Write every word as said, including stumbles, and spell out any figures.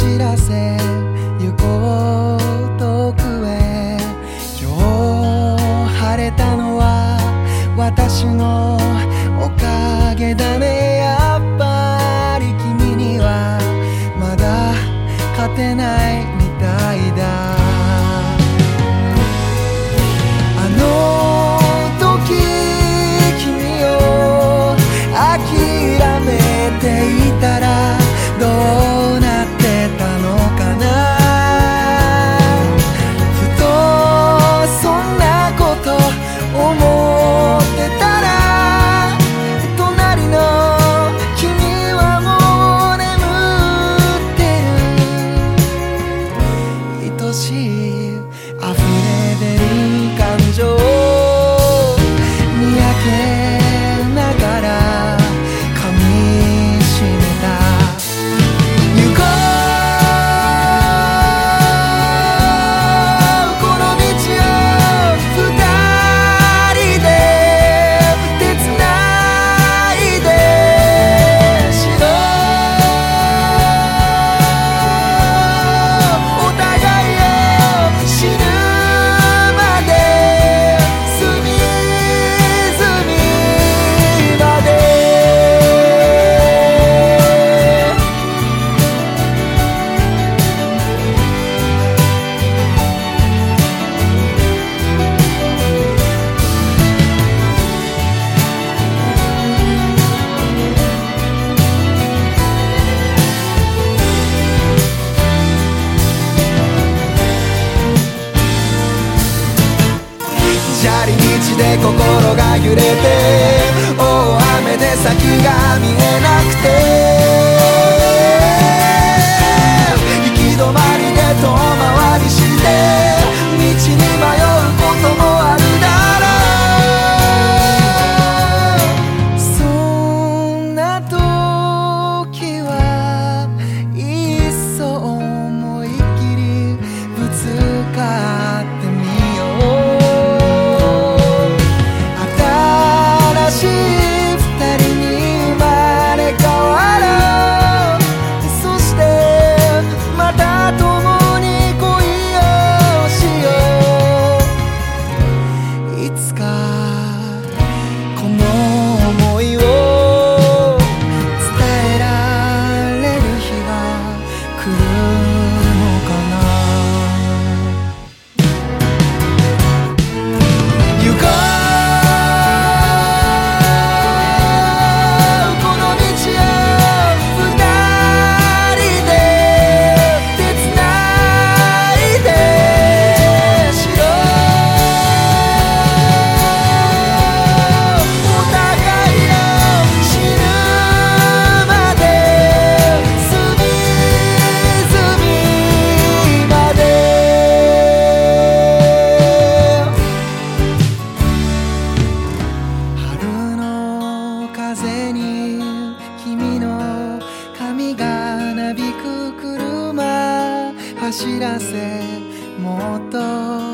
走らせ行こう遠くへ。今日晴れたのは私のおかげだね。やっぱり君にはまだ勝てないみたいだ。あの時君を諦めていたらどうなってたのかな。ふとそんなこと思ってたら隣の君はもう眠ってる。愛しい溢れ出る感情にやけながら噛みしめた。行こうこの道を二人で手つないでしろ。お互いを死ぬまで隅々まで。砂利道で心が揺れて大雨で先が見えなくて行き止まりで遠回りして道に迷うこともあるだろう。そんな時はいっそ思いっきりぶつかってみよう。新しい二人に生まれ変わろう。そしてまた共に恋をしよう。いつかこの想いを伝えられる日が来るのかな。行こうこの道を二人で手つないでしろ。お互いを死ぬまで隅々まで。春の風に君の髪がなびく車走らせもっと